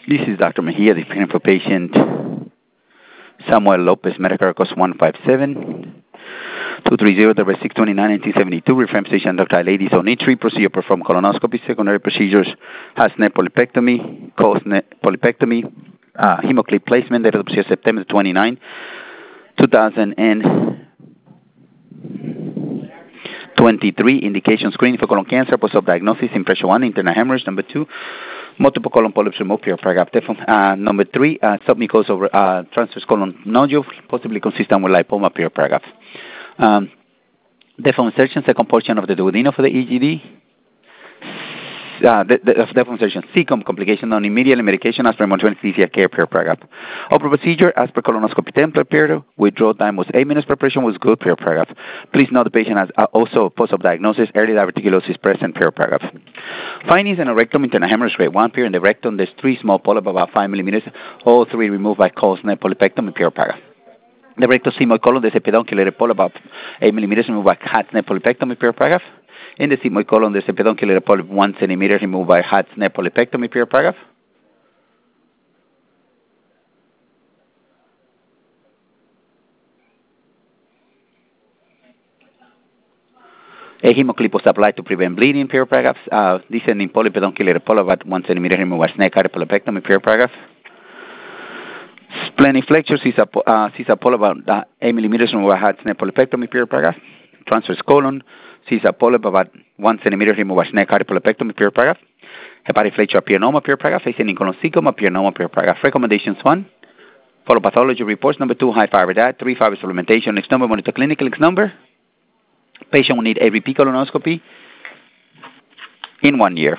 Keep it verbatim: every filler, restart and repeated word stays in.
This is Doctor Mejia, the opinion for patient Samuel Lopez, Medicare cost one five seven two three zero, number six twenty-nine, nineteen seventy-two. Reference patient Doctor Ladies Onitri. Procedure perform colonoscopy. Secondary procedures has net polypectomy, cause net polypectomy, uh, hemoclip placement. Date of the procedure September twenty-ninth, two thousand twenty-three. Indication screening for colon cancer, post-op diagnosis, impression one, internal hemorrhage. Number two, multiple colon polyps removed, perioperative. Uh, number three, uh, submucosal uh, transverse colon nodule, possibly consistent with lipoma, perioperative. Um, Deform insertion, second portion of the duodenum for the E G D. Uh, the, the, of deform insertion, C com complication on immediate medication as per emergency anesthesia care, perioperative. Open procedure as per colonoscopy template period. Withdrawal time was eight minutes. Preparation was good, perioperative. Please note the patient has uh, also post-op diagnosis, early diverticulosis present, perioperative. Findings in a rectum, internal hemorrhage grade one, period. In the rectum, there's three small polyps about five millimeters, all three removed by Colsnet polypectomy, perioperative. The rectal sigmoid colon, there's a pedunculated polyp about eight millimeters removed by Hatzner polypectomy, perioperative. In the sigmoid colon, there's a pedunculated polyp one centimeter removed by Hatzner polypectomy, perioperative. A hemoclip was applied to prevent bleeding, perioperative. Uh, descending polyp, pedunculated polyp about one centimeter removed by snake eye polypectomy, perioperative. Spleniflexure, uh, Caesar polyp about uh, eight millimeters removed by Hatzner polypectomy, perioperative. Transverse colon, Caesar polyp about one centimeter removed by snake eye polypectomy, perioperative. Hepatic flexure pyonoma, perioperative. Facing colonocystoma, pyonoma, perioperative. Recommendations one, follow pathology reports. Number two, high fiber diet. Three, fiber supplementation. Next number, monitor clinical. Next number, patient will need A B P colonoscopy in one year.